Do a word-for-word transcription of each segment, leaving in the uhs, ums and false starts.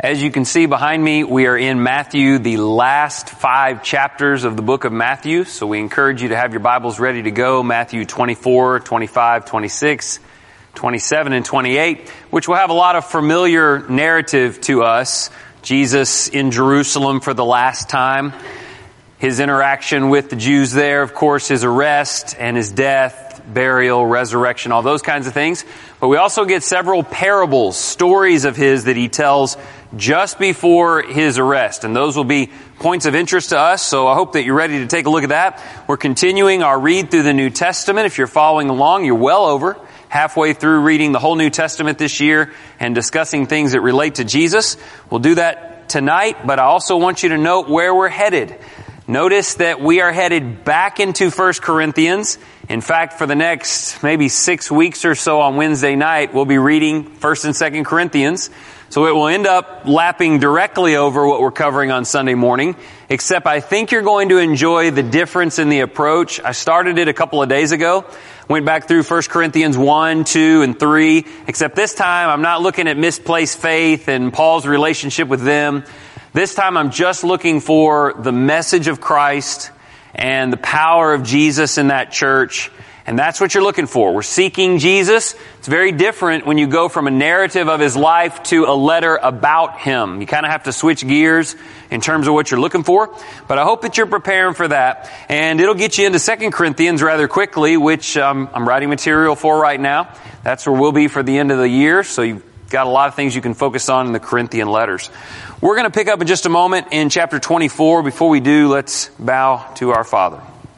As you can see behind me, we are in Matthew, the last five chapters of the book of Matthew. So we encourage you to have your Bibles ready to go. Matthew twenty-four, twenty-five, twenty-six, twenty-seven, and twenty-eight, which will have a lot of familiar narrative to us. Jesus in Jerusalem for the last time. His interaction with the Jews there, of course, his arrest and his death, burial, resurrection, all those kinds of things. But we also get several parables, stories of his that he tells just before his arrest. And those will be points of interest to us, so I hope that you're ready to take a look at that. We're continuing our read through the New Testament. If you're following along, you're well over halfway through reading the whole New Testament this year and discussing things that relate to Jesus. We'll do that tonight, but I also want you to note where we're headed. Notice that we are headed back into First Corinthians. In fact, for the next maybe six weeks or so on Wednesday night, we'll be reading First and Second Corinthians. So it will end up lapping directly over what we're covering on Sunday morning, except I think you're going to enjoy the difference in the approach. I started it a couple of days ago, went back through First Corinthians one, two, and three, except this time I'm not looking at misplaced faith and Paul's relationship with them. This time I'm just looking for the message of Christ and the power of Jesus in that church. And that's what you're looking for. We're seeking Jesus. It's very different when you go from a narrative of his life to a letter about him. You kind of have to switch gears in terms of what you're looking for. But I hope that you're preparing for that. And it'll get you into Second Corinthians rather quickly, which um, I'm writing material for right now. That's where we'll be for the end of the year. So you've got a lot of things you can focus on in the Corinthian letters. We're going to pick up in just a moment in chapter twenty-four. Before we do, let's bow to our Father.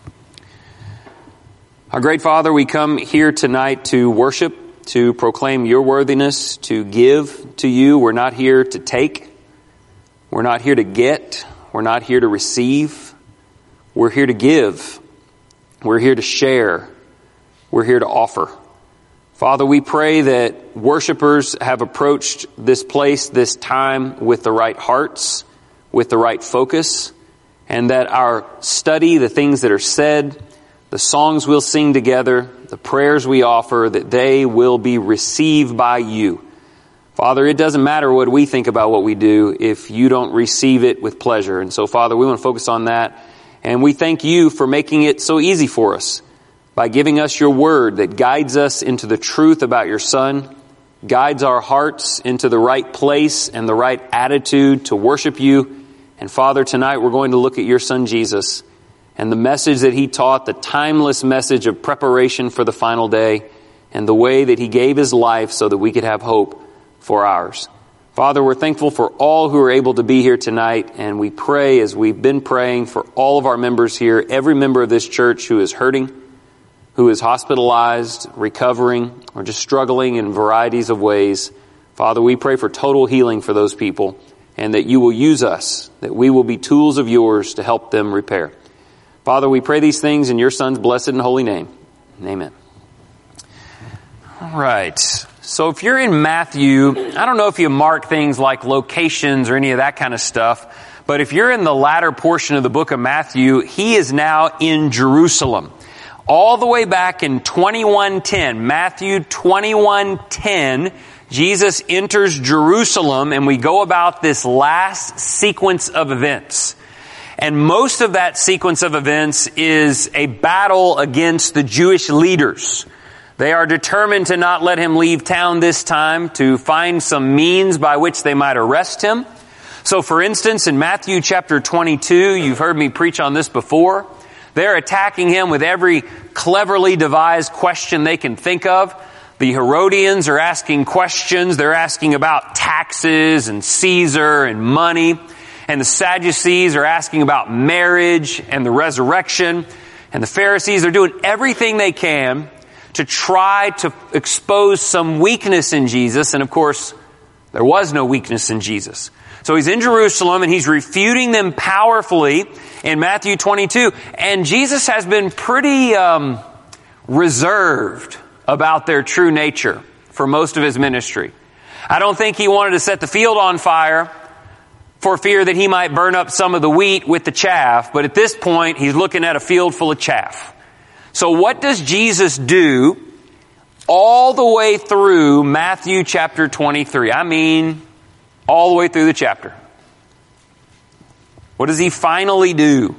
Our great Father, we come here tonight to worship, to proclaim your worthiness, to give to you. We're not here to take. We're not here to get. We're not here to receive. We're here to give. We're here to share. We're here to offer. Father, we pray that worshipers have approached this place, this time, with the right hearts, with the right focus, and that our study, the things that are said, the songs we'll sing together, the prayers we offer, that they will be received by you. Father, it doesn't matter what we think about what we do if you don't receive it with pleasure. And so, Father, we want to focus on that. And we thank you for making it so easy for us by giving us your word that guides us into the truth about your Son, guides our hearts into the right place and the right attitude to worship you. And Father, tonight we're going to look at your Son Jesus and the message that he taught, the timeless message of preparation for the final day, and the way that he gave his life so that we could have hope for ours. Father, we're thankful for all who are able to be here tonight, and we pray, as we've been praying, for all of our members here, every member of this church who is hurting, who is hospitalized, recovering, or just struggling in varieties of ways. Father, we pray for total healing for those people, and that you will use us, that we will be tools of yours to help them repair. Father, we pray these things in your Son's blessed and holy name. Amen. All right. So if you're in Matthew, I don't know if you mark things like locations or any of that kind of stuff, but if you're in the latter portion of the book of Matthew, he is now in Jerusalem. All the way back in twenty-one ten, Matthew twenty-one ten, Jesus enters Jerusalem, and we go about this last sequence of events. And most of that sequence of events is a battle against the Jewish leaders. They are determined to not let him leave town this time, to find some means by which they might arrest him. So for instance, in Matthew chapter twenty-two, you've heard me preach on this before, they're attacking him with every cleverly devised question they can think of. The Herodians are asking questions. They're asking about taxes and Caesar and money. And the Sadducees are asking about marriage and the resurrection. And the Pharisees are doing everything they can to try to expose some weakness in Jesus. And of course, there was no weakness in Jesus. So he's in Jerusalem and he's refuting them powerfully in Matthew twenty-two. And Jesus has been pretty um, reserved about their true nature for most of his ministry. I don't think he wanted to set the field on fire for fear that he might burn up some of the wheat with the chaff. But at this point, he's looking at a field full of chaff. So what does Jesus do all the way through Matthew chapter twenty-three? I mean, all the way through the chapter. What does he finally do?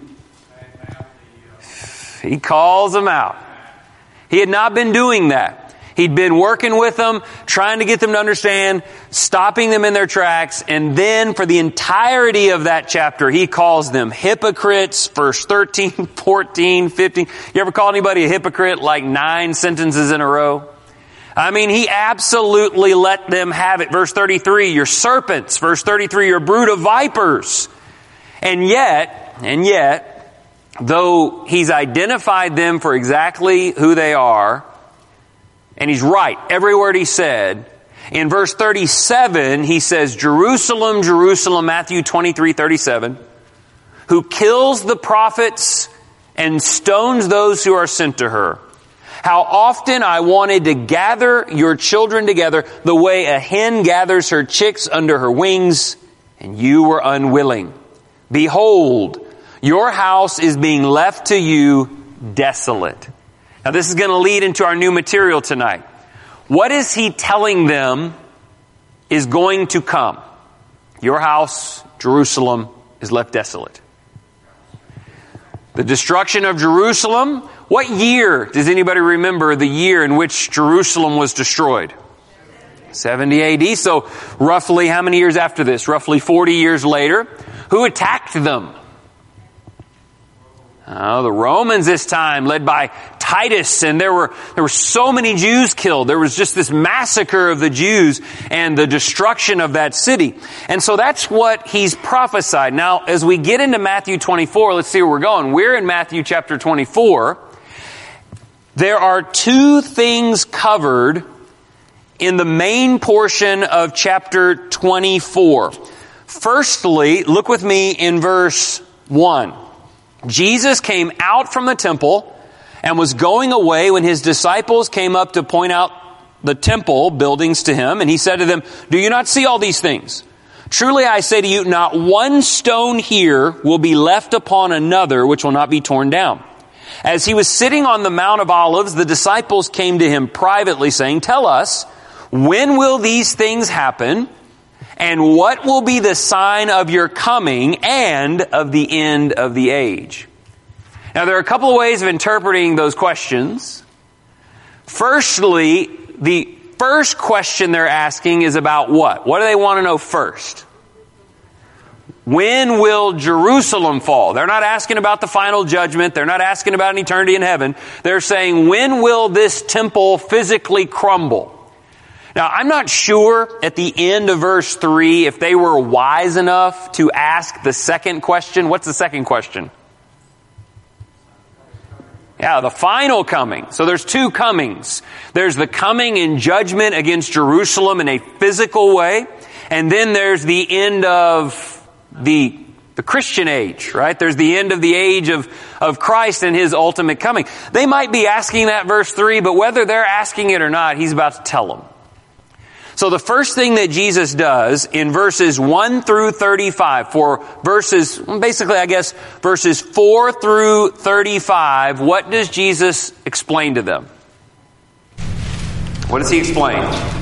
He calls them out. He had not been doing that. He'd been working with them, trying to get them to understand, stopping them in their tracks, and then for the entirety of that chapter, he calls them hypocrites, verse thirteen, fourteen, fifteen. You ever call anybody a hypocrite like nine sentences in a row? I mean, he absolutely let them have it. Verse thirty-three, you're serpents. Verse thirty-three, you're a brood of vipers. And yet, and yet, though he's identified them for exactly who they are, and he's right, every word he said, in verse thirty-seven, he says, Jerusalem, Jerusalem, Matthew twenty-three, thirty-seven, who kills the prophets and stones those who are sent to her. How often I wanted to gather your children together the way a hen gathers her chicks under her wings, and you were unwilling. Behold, your house is being left to you desolate. Now this is going to lead into our new material tonight. What is he telling them is going to come? Your house, Jerusalem, is left desolate. The destruction of Jerusalem. What year, does anybody remember the year in which Jerusalem was destroyed? seventy A D. So roughly how many years after this? Roughly forty years later. Who attacked them? Oh, the Romans this time, led by Titus, and there were there were so many Jews killed. There was just this massacre of the Jews and the destruction of that city. And so that's what he's prophesied. Now, as we get into Matthew twenty-four, let's see where we're going. We're in Matthew chapter twenty-four. There are two things covered in the main portion of chapter twenty-four. Firstly, look with me in verse one. Jesus came out from the temple and was going away when his disciples came up to point out the temple buildings to him. And he said to them, do you not see all these things? Truly I say to you, not one stone here will be left upon another which will not be torn down. As he was sitting on the Mount of Olives, the disciples came to him privately saying, tell us, when will these things happen? And what will be the sign of your coming and of the end of the age? Now, there are a couple of ways of interpreting those questions. Firstly, the first question they're asking is about what? What do they want to know first? When will Jerusalem fall? They're not asking about the final judgment. They're not asking about an eternity in heaven. They're saying, when will this temple physically crumble? Now, I'm not sure at the end of verse three if they were wise enough to ask the second question. What's the second question? Yeah, the final coming. So there's two comings. There's the coming in judgment against Jerusalem in a physical way. And then there's the end of the the Christian age, right? There's the end of the age of, of Christ and his ultimate coming. They might be asking that verse three, but whether they're asking it or not, he's about to tell them. So the first thing that Jesus does in verses one through thirty-five, for verses, basically I guess verses four through thirty-five, what does Jesus explain to them? What does he explain?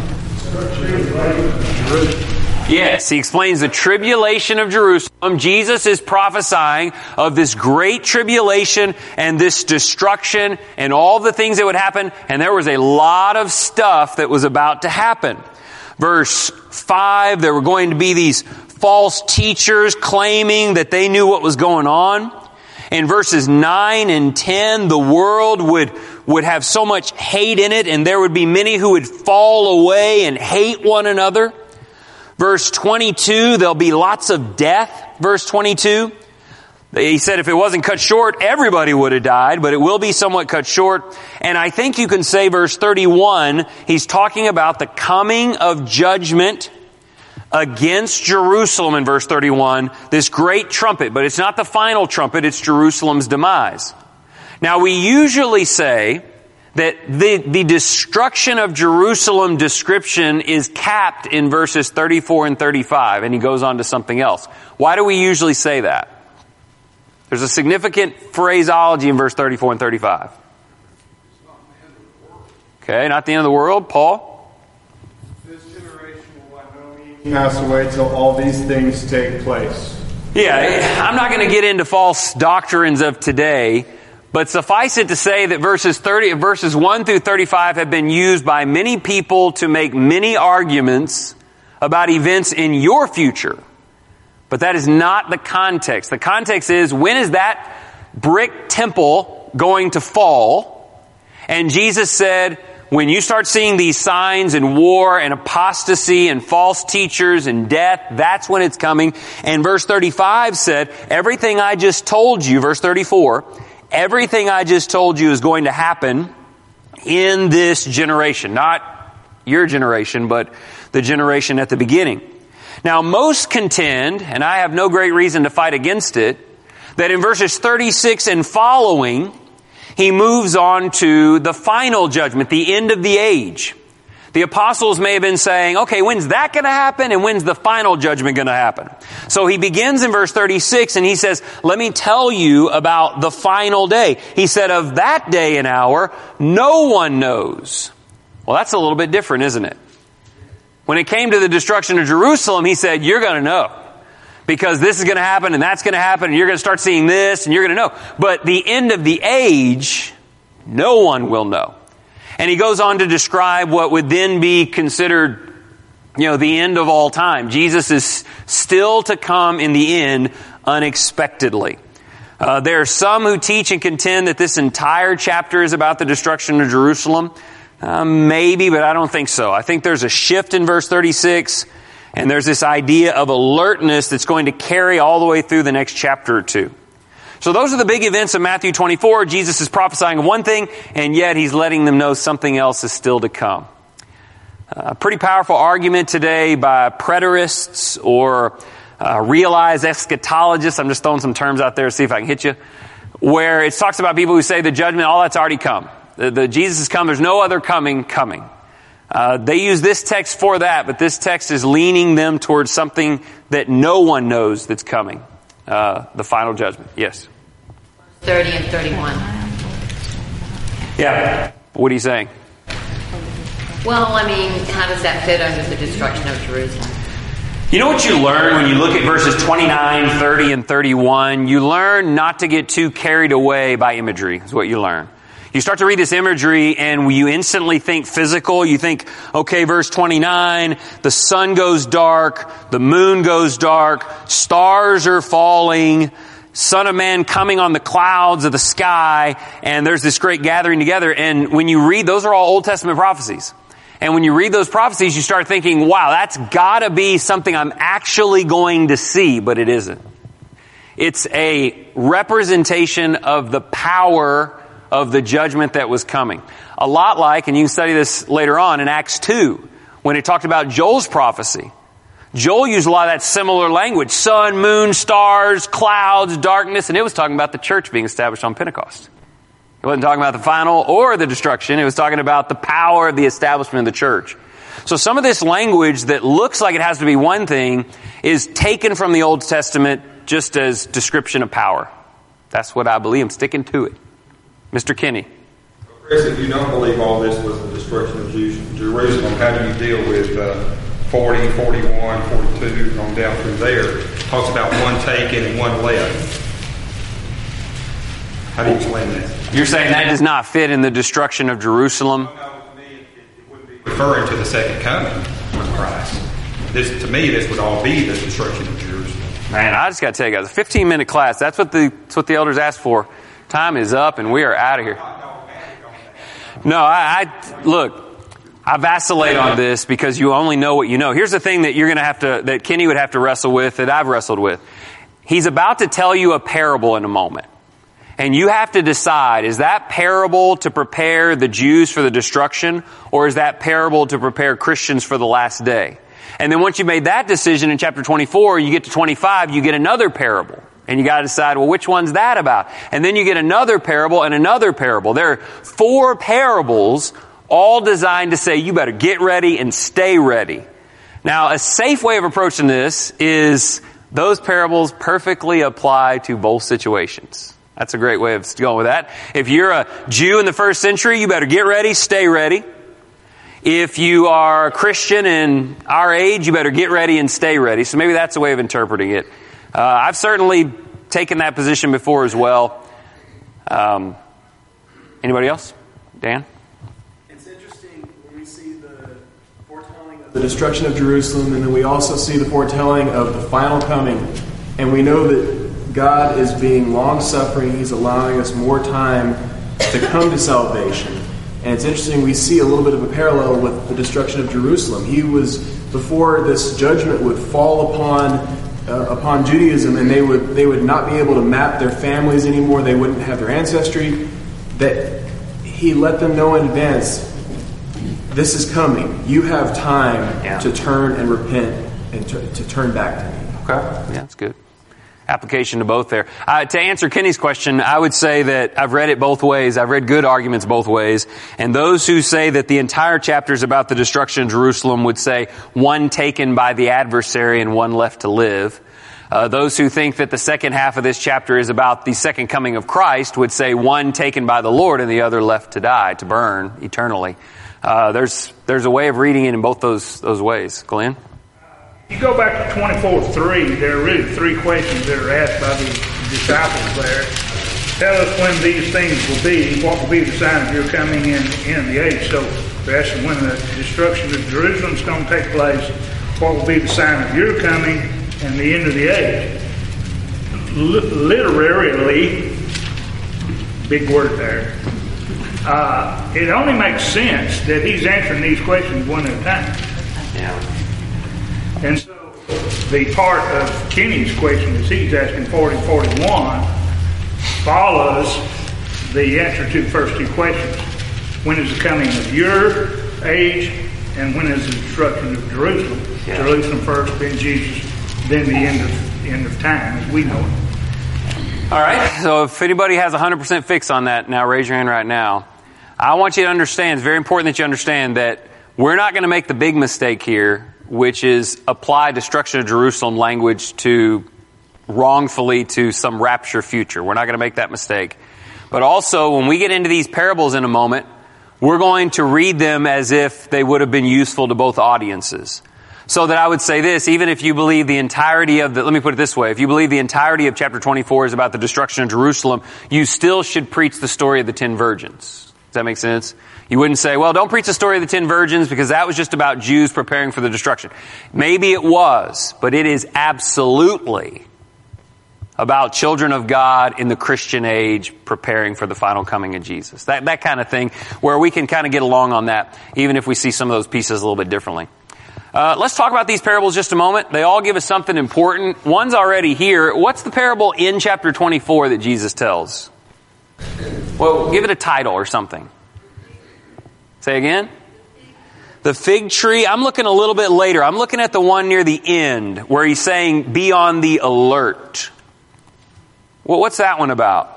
Yes, he explains the tribulation of Jerusalem. Jesus is prophesying of this great tribulation and this destruction and all the things that would happen. And there was a lot of stuff that was about to happen. Verse five, there were going to be these false teachers claiming that they knew what was going on. In verses nine and ten, the world would, would have so much hate in it, and there would be many who would fall away and hate one another. Verse twenty-two, there'll be lots of death. Verse twenty-two, he said if it wasn't cut short, everybody would have died, but it will be somewhat cut short. And I think you can say verse thirty-one, he's talking about the coming of judgment against Jerusalem in verse thirty-one, this great trumpet, but it's not the final trumpet, it's Jerusalem's demise. Now we usually say that the, the destruction of Jerusalem description is capped in verses thirty-four and thirty-five, and he goes on to something else. Why do we usually say that? There's a significant phraseology in verse thirty-four and thirty-five. Okay, not the end of the world. Paul? This generation will by no means Pass away till all these things take place. Yeah, I'm not going to get into false doctrines of today, but suffice it to say that verses thirty, verses one through thirty-five have been used by many people to make many arguments about events in your future. But that is not the context. The context is, when is that brick temple going to fall? And Jesus said, when you start seeing these signs and war and apostasy and false teachers and death, that's when it's coming. And verse thirty-five said, everything I just told you, verse thirty-four, everything I just told you is going to happen in this generation. Not your generation, but the generation at the beginning. Now, most contend, and I have no great reason to fight against it, that in verses thirty-six and following, he moves on to the final judgment, the end of the age. The apostles may have been saying, okay, when's that going to happen and when's the final judgment going to happen? So he begins in verse thirty-six and he says, let me tell you about the final day. He said, of that day and hour, no one knows. Well, that's a little bit different, isn't it? When it came to the destruction of Jerusalem, he said, you're going to know. Because this is going to happen and that's going to happen and you're going to start seeing this and you're going to know. But the end of the age, no one will know. And he goes on to describe what would then be considered, you know, the end of all time. Jesus is still to come in the end unexpectedly. Uh, there are some who teach and contend that this entire chapter is about the destruction of Jerusalem. Uh, maybe, but I don't think so. I think there's a shift in verse thirty-six. And there's this idea of alertness that's going to carry all the way through the next chapter or two. So those are the big events of Matthew twenty-four. Jesus is prophesying one thing, and yet he's letting them know something else is still to come. A pretty powerful argument today by preterists or uh, realized eschatologists. I'm just throwing some terms out there to see if I can hit you. Where it talks about people who say the judgment, all that's already come. The, the Jesus has come. There's no other coming coming. Uh, they use this text for that, but this text is leaning them towards something that no one knows that's coming. Uh, the final judgment. Yes? thirty and thirty-one. Yeah. What are you saying? Well, I mean, how does that fit under the destruction of Jerusalem? You know what you learn when you look at verses twenty-nine, thirty, and thirty-one? You learn not to get too carried away by imagery, is what you learn. You start to read this imagery and you instantly think physical. You think, okay, verse twenty-nine, the sun goes dark, the moon goes dark, stars are falling, Son of Man coming on the clouds of the sky, and there's this great gathering together. And when you read, those are all Old Testament prophecies. And when you read those prophecies, you start thinking, wow, that's gotta be something I'm actually going to see, but it isn't. It's a representation of the power of the judgment that was coming. A lot like, and you can study this later on in Acts two, when it talked about Joel's prophecy. Joel used a lot of that similar language. Sun, moon, stars, clouds, darkness, and it was talking about the church being established on Pentecost. It wasn't talking about the final or the destruction. It was talking about the power of the establishment of the church. So some of this language that looks like it has to be one thing is taken from the Old Testament just as description of power. That's what I believe. I'm sticking to it. Mister Kinney. Chris, if you don't believe all this was the destruction of Jerusalem, how do you deal with uh, forty, forty-one, forty-two, on down through there? It talks about one taken and one left. How do you explain that? You're saying that does not fit in the destruction of Jerusalem? No, no, to me, it, it wouldn't be referring to the second coming of Christ. This, to me, this would all be the destruction of Jerusalem. Man, I just got to tell you guys, a fifteen-minute class, that's what the that's what the elders asked for. Time is up and we are out of here. No, I, I look, I vacillate on this because you only know what you know. Here's the thing that you're going to have to, that Kenny would have to wrestle with, that I've wrestled with. He's about to tell you a parable in a moment. And you have to decide, is that parable to prepare the Jews for the destruction, or is that parable to prepare Christians for the last day? And then once you made that decision in chapter twenty-four, you get to twenty-five, you get another parable. And you got to decide, well, which one's that about? And then you get another parable and another parable. There are four parables all designed to say, you better get ready and stay ready. Now, a safe way of approaching this is those parables perfectly apply to both situations. That's a great way of going with that. If you're a Jew in the first century, you better get ready, stay ready. If you are a Christian in our age, you better get ready and stay ready. So maybe that's a way of interpreting it. Uh, I've certainly taken that position before as well. Um, anybody else? Dan? It's interesting when we see the foretelling of the destruction of Jerusalem, and then we also see the foretelling of the final coming. And we know that God is being long-suffering. He's allowing us more time to come to salvation. And it's interesting, we see a little bit of a parallel with the destruction of Jerusalem. He was, before this judgment would fall upon uh, upon Judaism, and they would they would not be able to map their families anymore, they wouldn't have their ancestry, that he let them know in advance, this is coming. You have time yeah. to turn and repent and to, to turn back to me. Okay, yeah, that's good. Application to both there. Uh, to answer Kenny's question, I would say that I've read it both ways. I've read good arguments both ways. And those who say that the entire chapter is about the destruction of Jerusalem would say one taken by the adversary and one left to live. Uh, those who think that the second half of this chapter is about the second coming of Christ would say one taken by the Lord and the other left to die, to burn eternally. Uh, there's there's a way of reading it in both those those ways. Glenn? You go back to twenty-four three, there are really three questions that are asked by the disciples there. Tell us when these things will be, what will be the sign of your coming in the end of the age. So they're asking when the destruction of Jerusalem is going to take place, what will be the sign of your coming and the end of the age. L- literarily, big word there, uh, it only makes sense that he's answering these questions one at a time. Yeah. And so the part of Kenny's question is he's asking forty forty-one follows the answer to the first two questions. When is the coming of your age, and when is the destruction of Jerusalem? Yeah. Jerusalem first, then Jesus, then the end of end of time as we know it. All right, so if anybody has a one hundred percent fix on that, now raise your hand right now. I want you to understand, it's very important that you understand that we're not going to make the big mistake here, which is apply destruction of Jerusalem language to wrongfully to some rapture future. We're not going to make that mistake. But also, when we get into these parables in a moment, we're going to read them as if they would have been useful to both audiences. So that I would say this, even if you believe the entirety of the, let me put it this way, if you believe the entirety of chapter twenty-four is about the destruction of Jerusalem, you still should preach the story of the ten virgins. Does that make sense? You wouldn't say, well, don't preach the story of the ten virgins because that was just about Jews preparing for the destruction. Maybe it was, but it is absolutely about children of God in the Christian age preparing for the final coming of Jesus. That, that kind of thing where we can kind of get along on that, even if we see some of those pieces a little bit differently. Uh, let's talk about these parables just a moment. They all give us something important. One's already here. What's the parable in chapter twenty-four that Jesus tells? Well, give it a title or something. Say again? The fig tree. I'm looking a little bit later. I'm looking at the one near the end where he's saying, be on the alert. Well, what's that one about?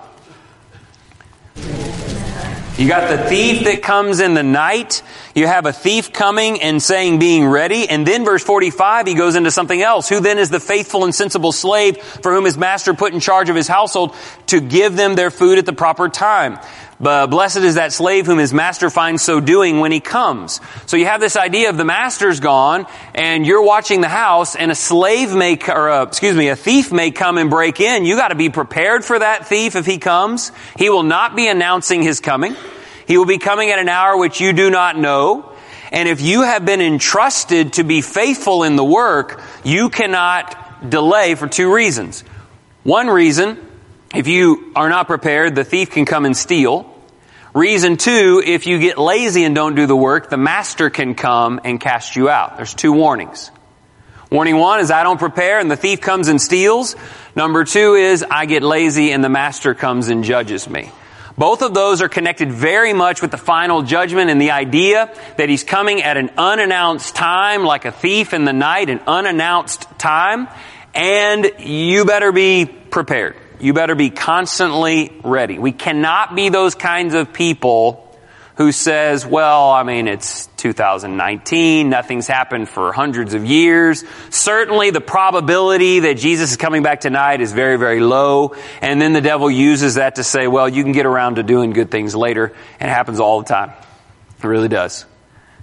You got the thief that comes in the night. You have a thief coming and saying being ready. And then verse forty-five, he goes into something else. Who then is the faithful and sensible slave for whom his master put in charge of his household to give them their food at the proper time? But blessed is that slave whom his master finds so doing when he comes. So you have this idea of the master's gone and you're watching the house and a slave may, or a, excuse me, a thief may come and break in. You got to be prepared for that thief if he comes. He will not be announcing his coming. He will be coming at an hour which you do not know. And if you have been entrusted to be faithful in the work, you cannot delay for two reasons. One reason, if you are not prepared, the thief can come and steal. Reason two, if you get lazy and don't do the work, the master can come and cast you out. There's two warnings. Warning one is I don't prepare and the thief comes and steals. Number two is I get lazy and the master comes and judges me. Both of those are connected very much with the final judgment and the idea that he's coming at an unannounced time, like a thief in the night, an unannounced time, and you better be prepared. You better be constantly ready. We cannot be those kinds of people who says, well, I mean, it's two thousand nineteen, nothing's happened for hundreds of years. Certainly the probability that Jesus is coming back tonight is very, very low. And then the devil uses that to say, well, you can get around to doing good things later. And it happens all the time. It really does.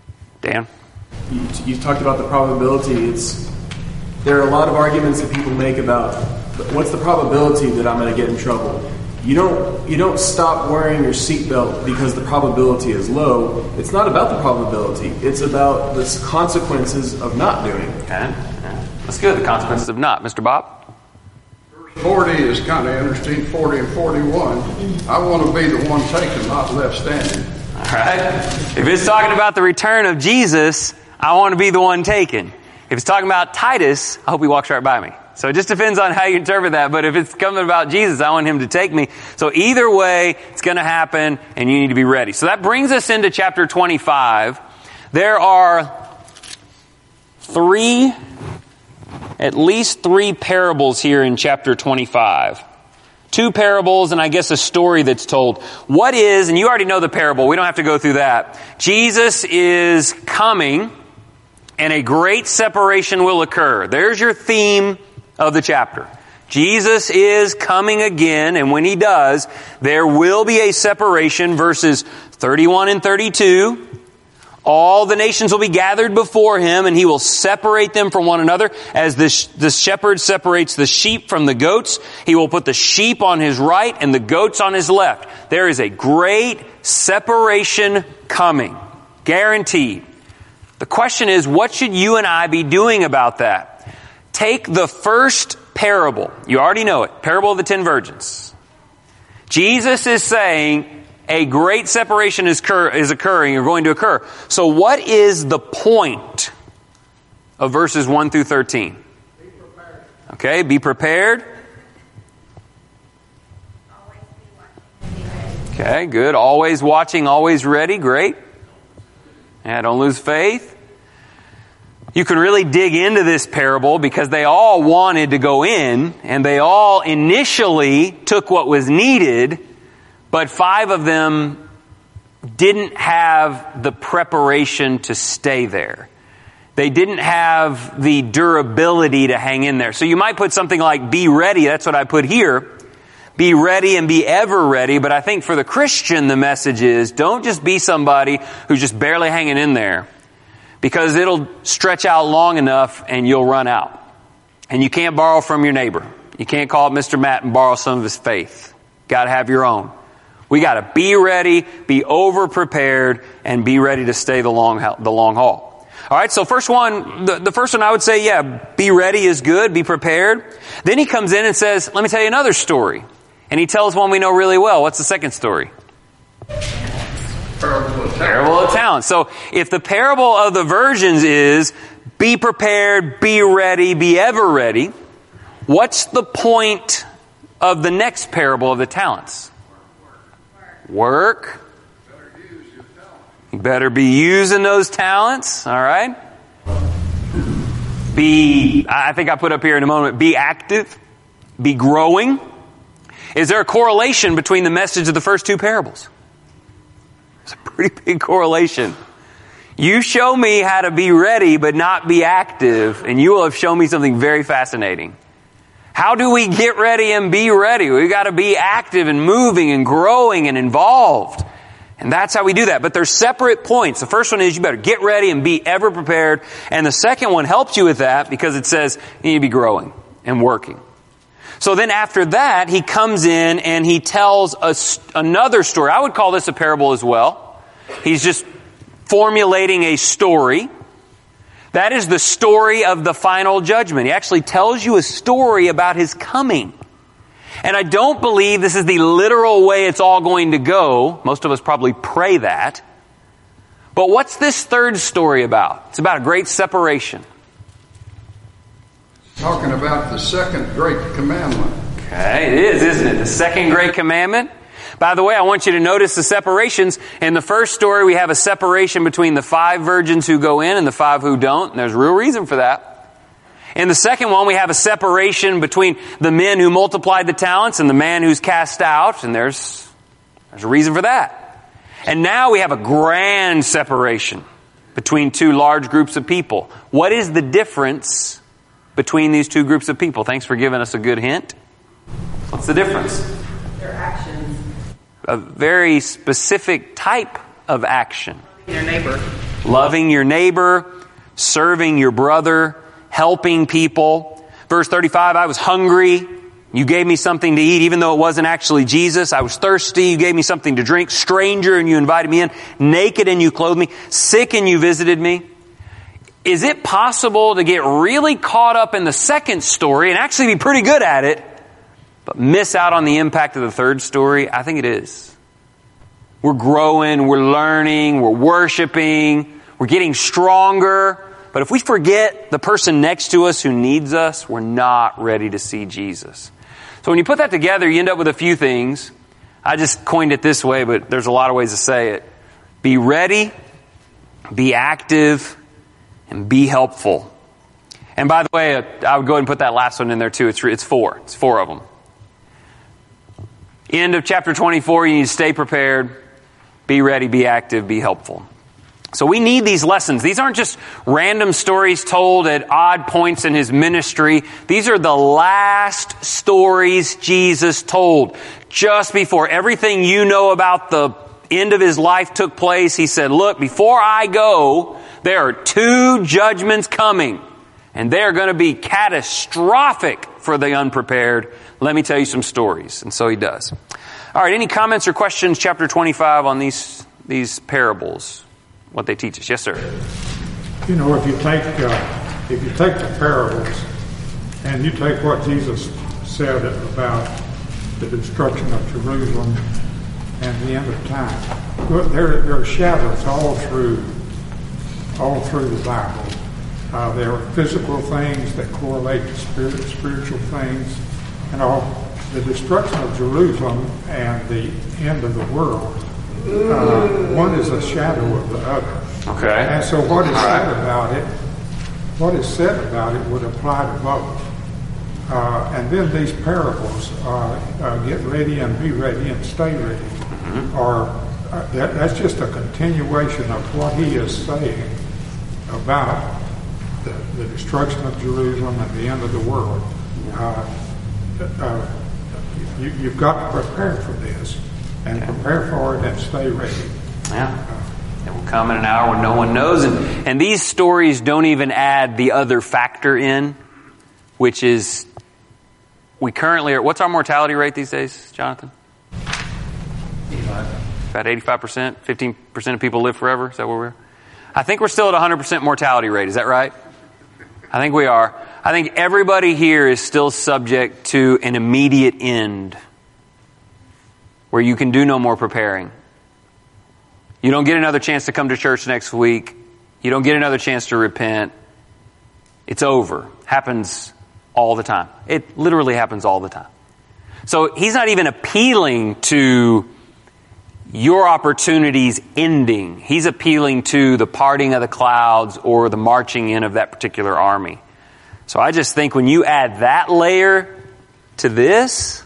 Dan? You, you talked about the probability. It's there are a lot of arguments that people make about what's the probability that I'm going to get in trouble. You don't you don't stop wearing your seatbelt because the probability is low. It's not about the probability. It's about the consequences of not doing it. Okay. Let's go to the consequences of not. Mister Bob? forty is kind of interesting, forty and forty-one. I want to be the one taken, not left standing. All right. If it's talking about the return of Jesus, I want to be the one taken. If it's talking about Titus, I hope he walks right by me. So it just depends on how you interpret that. But if it's coming about Jesus, I want him to take me. So either way, it's going to happen, and you need to be ready. So that brings us into chapter twenty-five. There are three, at least three parables here in chapter twenty-five. Two parables and I guess a story that's told. What is, and you already know the parable, we don't have to go through that. Jesus is coming, and a great separation will occur. There's your theme of the chapter. Jesus is coming again, and when he does, there will be a separation, verses thirty-one and thirty-two. All the nations will be gathered before him, and he will separate them from one another. As the, sh- the shepherd separates the sheep from the goats, he will put the sheep on his right and the goats on his left. There is a great separation coming. Guaranteed. The question is, what should you and I be doing about that? Take the first parable. You already know it. Parable of the ten virgins. Jesus is saying a great separation is, cur- is occurring or going to occur. So what is the point of verses one through thirteen? Be prepared. Okay, be prepared. Okay, good. Always watching, always ready. Great. Yeah, don't lose faith. You can really dig into this parable because they all wanted to go in, and they all initially took what was needed, but five of them didn't have the preparation to stay there. They didn't have the durability to hang in there. So you might put something like be ready. That's what I put here. Be ready and be ever ready. But I think for the Christian, the message is don't just be somebody who's just barely hanging in there, because it'll stretch out long enough and you'll run out. And you can't borrow from your neighbor. You can't call up Mister Matt and borrow some of his faith. Got to have your own. We got to be ready, be over prepared, and be ready to stay the long the long haul. All right, so first one, the, the first one I would say, yeah, be ready is good, be prepared. Then he comes in and says, let me tell you another story. And he tells one we know really well. What's the second story? Parable of Parable of talents. So if the parable of the virgins is be prepared, be ready, be ever ready, what's the point of the next parable of the talents? Work. You better be using those talents. All right. Be, I think I put up here in a moment, be active, be growing. Is there a correlation between the message of the first two parables? There's a pretty big correlation. You show me how to be ready but not be active, and you will have shown me something very fascinating. How do we get ready and be ready? We've got to be active and moving and growing and involved. And that's how we do that. But there's separate points. The first one is you better get ready and be ever prepared. And the second one helps you with that because it says you need to be growing and working. So then after that, he comes in and he tells us another story. I would call this a parable as well. He's just formulating a story. That is the story of the final judgment. He actually tells you a story about his coming. And I don't believe this is the literal way it's all going to go. Most of us probably pray that. But what's this third story about? It's about a great separation. Talking about the second great commandment. Okay, it is, isn't it? The second great commandment. By the way, I want you to notice the separations. In the first story, we have a separation between the five virgins who go in and the five who don't. And there's real reason for that. In the second one, we have a separation between the men who multiplied the talents and the man who's cast out. And there's, there's a reason for that. And now we have a grand separation between two large groups of people. What is the difference between these two groups of people? Thanks for giving us a good hint. What's the difference? Their actions. A very specific type of action. Their neighbor. Loving your neighbor, serving your brother, helping people. Verse thirty-five, I was hungry. You gave me something to eat, even though it wasn't actually Jesus. I was thirsty. You gave me something to drink. Stranger, and you invited me in. Naked, and you clothed me. Sick, and you visited me. Is it possible to get really caught up in the second story and actually be pretty good at it, but miss out on the impact of the third story? I think it is. We're growing, we're learning, we're worshiping, we're getting stronger. But if we forget the person next to us who needs us, we're not ready to see Jesus. So when you put that together, you end up with a few things. I just coined it this way, but there's a lot of ways to say it. Be ready, be active, and be helpful. And by the way, I would go ahead and put that last one in there too. It's, it's four. It's four of them. End of chapter twenty-four, you need to stay prepared, be ready, be active, be helpful. So we need these lessons. These aren't just random stories told at odd points in his ministry. These are the last stories Jesus told. Just before everything you know about the end of his life took place, he said, look, before I go, there are two judgments coming, and they are going to be catastrophic for the unprepared. Let me tell you some stories. And so he does. All right, any comments or questions, chapter twenty-five, on these, these parables? What they teach us. Yes, sir. You know, if you take uh, if you take the parables and you take what Jesus said about the destruction of Jerusalem and the end of time, well, there there are shadows all through all through the Bible. Uh, there are physical things that correlate to spirit, spiritual things, and all. The destruction of Jerusalem and the end of the world. Uh, one is a shadow of the other. Okay. And so what is said about it, what is said about it would apply to both. Uh, and then these parables, uh, uh, get ready and be ready and stay ready, mm-hmm. are uh, that, that's just a continuation of what he is saying about the, the destruction of Jerusalem and the end of the world. Uh, uh, you, you've got to prepare for this. And okay. prepare for it and stay ready. Yeah. It will come in an hour when no one knows. And, and these stories don't even add the other factor in, which is we currently are, what's our mortality rate these days, Jonathan? eighty-five. About eighty-five percent. fifteen percent of people live forever. Is that where we're? I think we're still at one hundred percent mortality rate. Is that right? I think we are. I think everybody here is still subject to an immediate end, where you can do no more preparing. You don't get another chance to come to church next week. You don't get another chance to repent. It's over. Happens all the time. It literally happens all the time. So he's not even appealing to your opportunities ending. He's appealing to the parting of the clouds or the marching in of that particular army. So I just think when you add that layer to this,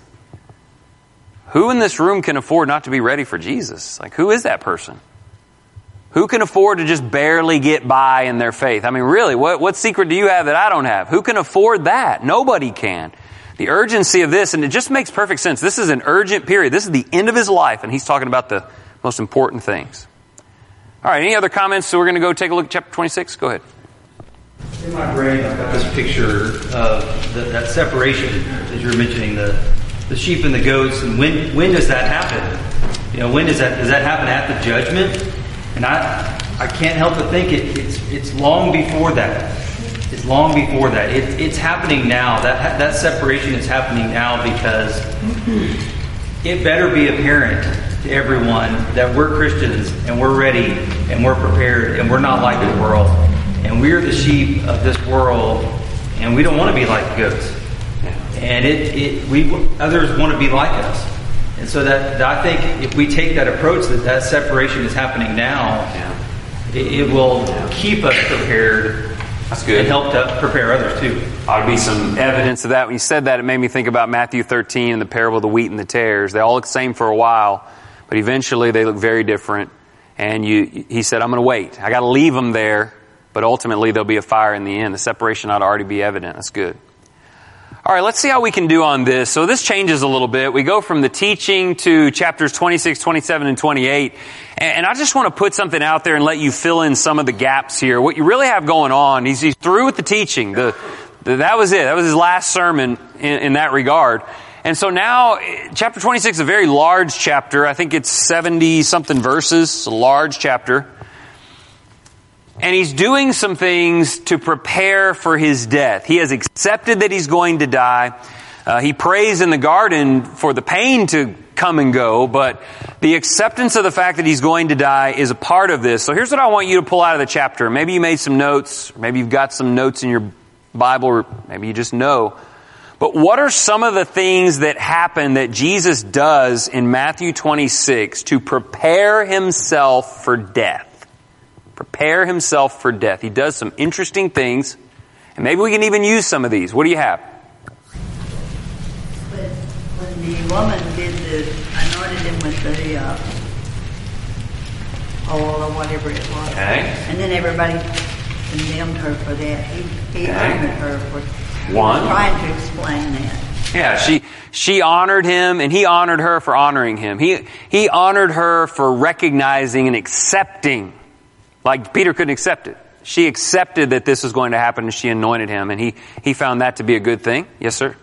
who in this room can afford not to be ready for Jesus? Like, who is that person? Who can afford to just barely get by in their faith? I mean, really, what, what secret do you have that I don't have? Who can afford that? Nobody can. The urgency of this, and it just makes perfect sense. This is an urgent period. This is the end of his life, and he's talking about the most important things. All right, any other comments? So we're going to go take a look at chapter twenty-six. Go ahead. In my brain, I've got this picture of the, that separation, as you were mentioning, the the sheep and the goats, and when when does that happen? You know, when does that does that happen at the judgment? And I I can't help but think it, it's it's long before that. It's long before that. It, it's happening now. That that separation is happening now because it better be apparent to everyone that we're Christians and we're ready and we're prepared and we're not like the world. And we're the sheep of this world, and we don't want to be like the goats. And it, it we others want to be like us. And so that, that I think if we take that approach that that separation is happening now, it, it will keep us prepared. That's good. And help to prepare others too. Ought to be some evidence of that. When you said that, it made me think about Matthew thirteen and the parable of the wheat and the tares. They all look the same for a while, but eventually they look very different. And you, he said, I'm going to wait. I got to leave them there, but ultimately there'll be a fire in the end. The separation ought to already be evident. That's good. All All right, let's see how we can do on this. So this changes a little bit. We go from the teaching to chapters twenty-six, twenty-seven, and twenty-eight. And I just want to put something out there and let you fill in some of the gaps here. What you really have going on, he's, he's through with the teaching. The, the, that was it. That was his last sermon in, in that regard. And so now, chapter twenty-six is a very large chapter. I think it's seventy-something verses. It's a large chapter. And he's doing some things to prepare for his death. He has accepted that he's going to die. Uh, he prays in the garden for the pain to come and go, but the acceptance of the fact that he's going to die is a part of this. So here's what I want you to pull out of the chapter. Maybe you made some notes, maybe you've got some notes in your Bible, or maybe you just know. But what are some of the things that happen that Jesus does in Matthew twenty-six to prepare himself for death? Prepare himself for death. He does some interesting things, and maybe we can even use some of these. What do you have? When, when the woman did the, anointed him with the uh, oil or whatever it was, Okay. and then everybody condemned her for that. He, he Okay. honored her for he One. was trying to explain that. Yeah, she she honored him, and he honored her for honoring him. He he honored her for recognizing and accepting. Like Peter couldn't accept it. She accepted that this was going to happen, and she anointed him, and he, he found that to be a good thing. Yes, sir?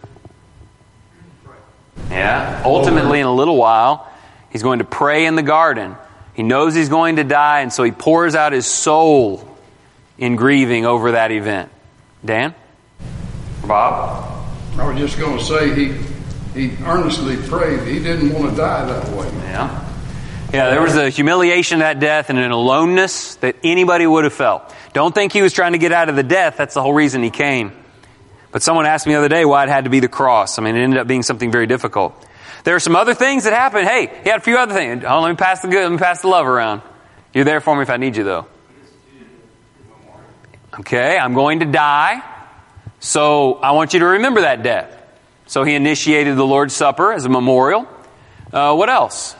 Yeah. Ultimately, in a little while, he's going to pray in the garden. He knows he's going to die, and so he pours out his soul in grieving over that event. Dan? Bob? I was just going to say he he earnestly prayed. He didn't want to die that way. Yeah. Yeah, there was a humiliation at death and an aloneness that anybody would have felt. Don't think he was trying to get out of the death. That's the whole reason he came. But someone asked me the other day why it had to be the cross. I mean, it ended up being something very difficult. There are some other things that happened. Hey, he had a few other things. Oh, let me pass the good, let me pass the love around. You're there for me if I need you, though. Okay, I'm going to die. So I want you to remember that death. So he initiated the Lord's Supper as a memorial. Uh, what else?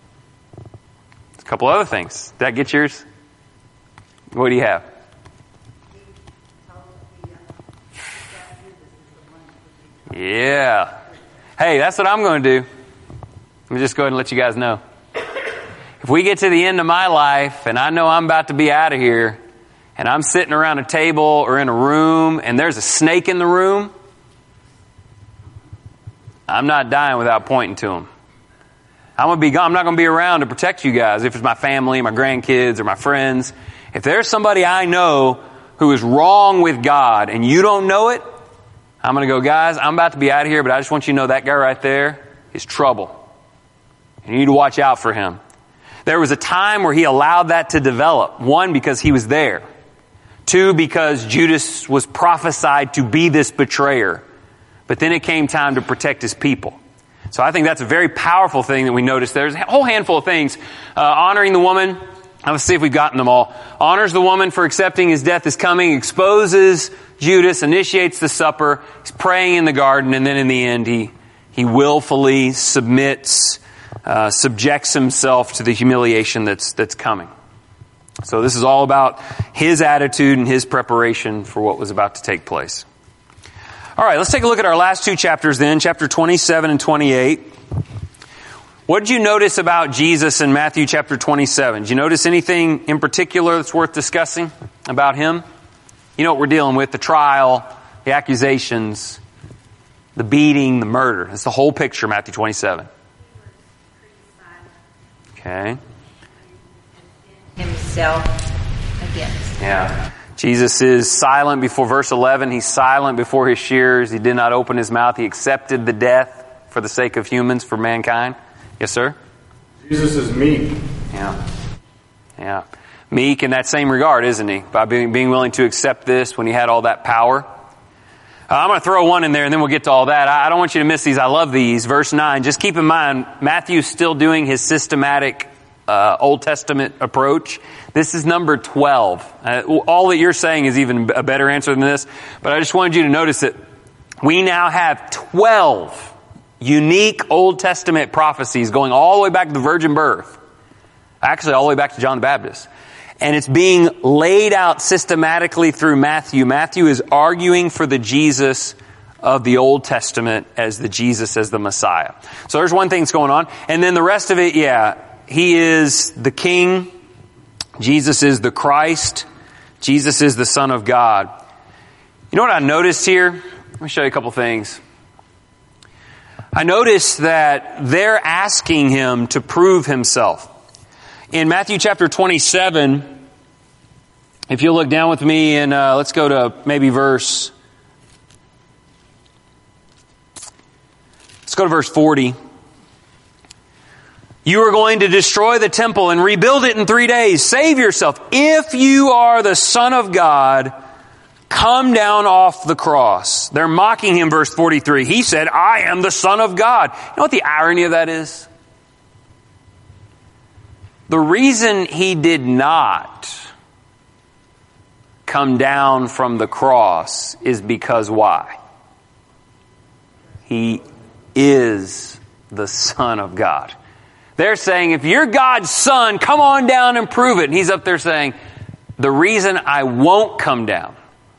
A couple other things. Did that get yours? What do you have? Yeah. Hey, that's what I'm going to do. Let me just go ahead and let you guys know. If we get to the end of my life and I know I'm about to be out of here, and I'm sitting around a table or in a room and there's a snake in the room, I'm not dying without pointing to him. I'm gonna be gone. I'm not going to be around to protect you guys if it's my family, my grandkids, or my friends. If there's somebody I know who is wrong with God and you don't know it, I'm going to go, guys, I'm about to be out of here, but I just want you to know that guy right there is trouble. And you need to watch out for him. There was a time where he allowed that to develop. One, because he was there. Two, because Judas was prophesied to be this betrayer. But then it came time to protect his people. So I think that's a very powerful thing that we notice. There's a whole handful of things. Uh, honoring the woman. Let's see if we've gotten them all. Honors the woman for accepting his death is coming. Exposes Judas. Initiates the supper. He's praying in the garden. And then in the end, he, he willfully submits, uh, subjects himself to the humiliation that's, that's coming. So this is all about his attitude and his preparation for what was about to take place. All right, let's take a look at our last two chapters then, chapter twenty-seven and twenty-eight. What did you notice about Jesus in Matthew chapter twenty-seven? Did you notice anything in particular that's worth discussing about him? You know what we're dealing with, the trial, the accusations, the beating, the murder. That's the whole picture, Matthew twenty-seven. Okay. Himself against. Yeah. Jesus is silent before verse eleven. He's silent before his shearers. He did not open his mouth. He accepted the death for the sake of humans, for mankind. Yes, sir? Jesus is meek. Yeah. Yeah. Meek in that same regard, isn't he? By being, being willing to accept this when he had all that power. Uh, I'm going to throw one in there and then we'll get to all that. I, I don't want you to miss these. I love these. Verse nine. Just keep in mind, Matthew's still doing his systematic uh, Old Testament approach. This is number twelve. Uh, all that you're saying is even a better answer than this. But I just wanted you to notice that we now have twelve unique Old Testament prophecies going all the way back to the virgin birth. Actually, all the way back to John the Baptist. And it's being laid out systematically through Matthew. Matthew is arguing for the Jesus of the Old Testament as the Jesus, as the Messiah. So there's one thing that's going on. And then the rest of it, yeah, he is the King. Jesus is the Christ. Jesus is the Son of God. You know what I noticed here? Let me show you a couple things. I noticed that they're asking him to prove himself. In Matthew chapter twenty-seven, if you look down with me and uh, let's go to maybe verse, let's go to verse forty. You are going to destroy the temple and rebuild it in three days. Save yourself. If you are the Son of God, come down off the cross. They're mocking him, verse forty-three. He said, I am the Son of God. You know what the irony of that is? The reason he did not come down from the cross is because why? He is the Son of God. They're saying, if you're God's Son, come on down and prove it. And he's up there saying, the reason I won't come down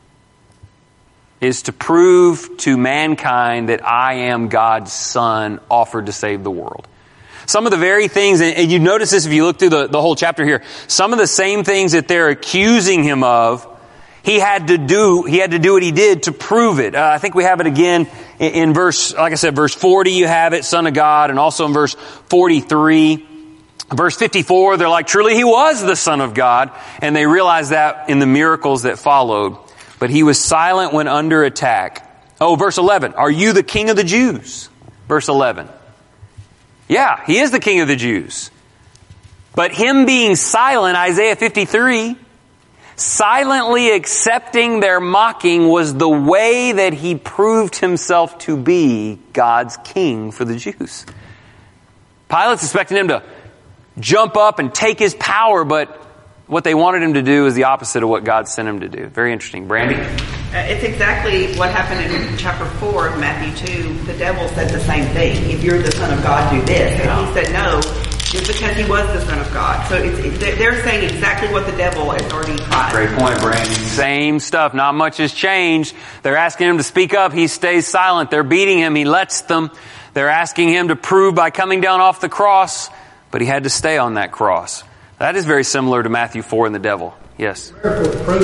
is to prove to mankind that I am God's Son offered to save the world. Some of the very things, and you notice this if you look through the, the whole chapter here, some of the same things that they're accusing him of, he had to do, he had to do what he did to prove it. Uh, I think we have it again in, in verse, like I said, verse forty, you have it, Son of God, and also in verse forty-three. Verse fifty-four, they're like, truly he was the Son of God, and they realized that in the miracles that followed. But he was silent when under attack. Oh, verse eleven, are you the King of the Jews? Verse eleven. Yeah, he is the King of the Jews. But him being silent, Isaiah fifty-three, silently accepting their mocking was the way that he proved himself to be God's king for the Jews. Pilate's expecting him to jump up and take his power, but what they wanted him to do is the opposite of what God sent him to do. Very interesting. Brandy? Uh, it's exactly what happened in chapter four of Matthew two. The devil said the same thing. If you're the Son of God, do this. And he said no. It's because he was the Son of God. So it's, it, they're saying exactly what the devil has already tried. Great point, Brandon. Same stuff. Not much has changed. They're asking him to speak up. He stays silent. They're beating him. He lets them. They're asking him to prove by coming down off the cross, but he had to stay on that cross. That is very similar to Matthew four and the devil. Yes? There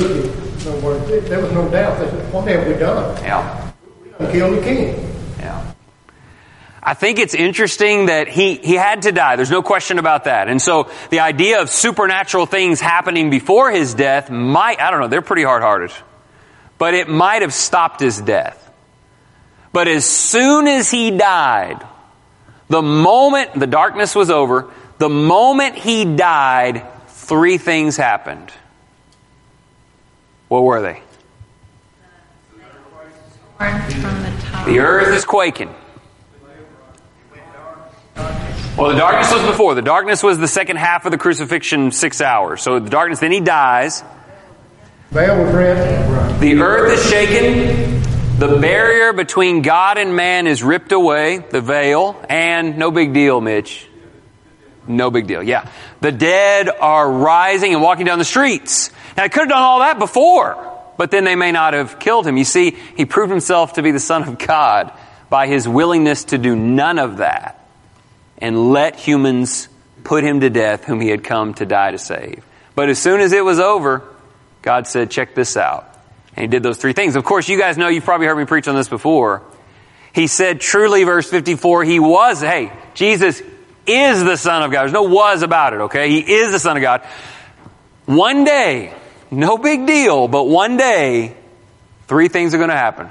was no doubt that what have we done? Yeah. We killed the king. Yeah. I think it's interesting that he, he had to die. There's no question about that. And so the idea of supernatural things happening before his death might, I don't know, they're pretty hard-hearted. But it might have stopped his death. But as soon as he died, the moment the darkness was over, the moment he died, three things happened. What were they? The earth is quaking. Well, the darkness was before. The darkness was the second half of the crucifixion, six hours. So the darkness, then he dies. Veil was rent. The earth is shaken. The barrier between God and man is ripped away, the veil, and no big deal, Mitch. No big deal, yeah. The dead are rising and walking down the streets. Now, he could have done all that before, but then they may not have killed him. You see, he proved himself to be the Son of God by his willingness to do none of that and let humans put him to death whom he had come to die to save. But as soon as it was over, God said, check this out. And he did those three things. Of course, you guys know, you've probably heard me preach on this before. He said, truly, verse fifty-four, he was, hey, Jesus is the Son of God. There's no was about it, okay? He is the Son of God. One day, no big deal, but one day, three things are going to happen.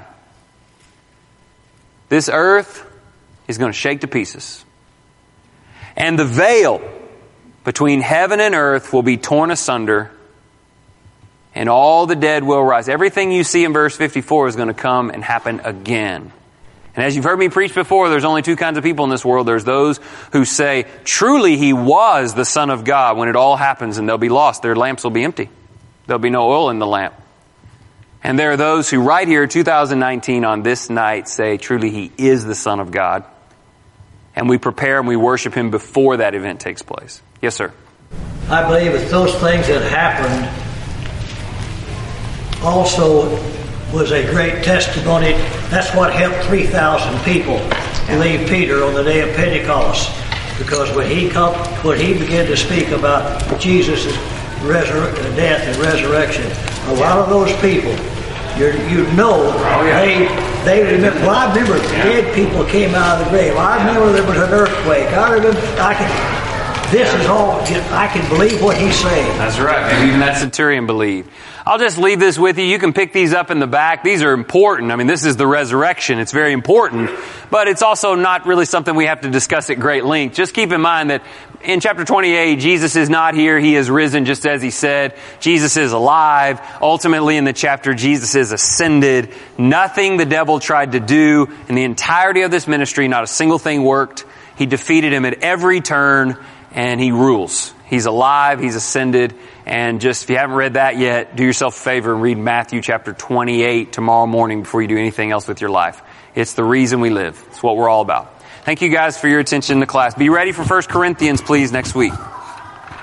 This earth is going to shake to pieces. And the veil between heaven and earth will be torn asunder, and all the dead will rise. Everything you see in verse fifty-four is going to come and happen again. And as you've heard me preach before, there's only two kinds of people in this world. There's those who say, truly he was the Son of God when it all happens, and they'll be lost. Their lamps will be empty. There'll be no oil in the lamp. And there are those who right here, two thousand nineteen, on this night, say, truly he is the Son of God. And we prepare and we worship him before that event takes place. Yes, sir. I believe that those things that happened also was a great testimony That's what helped three thousand people believe Peter on the day of Pentecost. Because when he come, when he began to speak about Jesus' resur- death and resurrection, a lot of those people, you're, you know, oh, yeah. they they remember. Well, I remember yeah. dead people came out of the grave. I remember there was an earthquake. I remember. I can. This is all. I can believe what he's saying. That's right. Maybe even that centurion believed. I'll just leave this with you. You can pick these up in the back. These are important. I mean, this is the resurrection. It's very important. But it's also not really something we have to discuss at great length. Just keep in mind that in chapter twenty-eight, Jesus is not here. He is risen just as he said. Jesus is alive. Ultimately in the chapter, Jesus is ascended. Nothing the devil tried to do in the entirety of this ministry, not a single thing worked. He defeated him at every turn, and he rules. He's alive. He's ascended. And just, if you haven't read that yet, do yourself a favor and read Matthew chapter twenty-eight tomorrow morning before you do anything else with your life. It's the reason we live. It's what we're all about. Thank you guys for your attention to class. Be ready for First Corinthians, please, next week.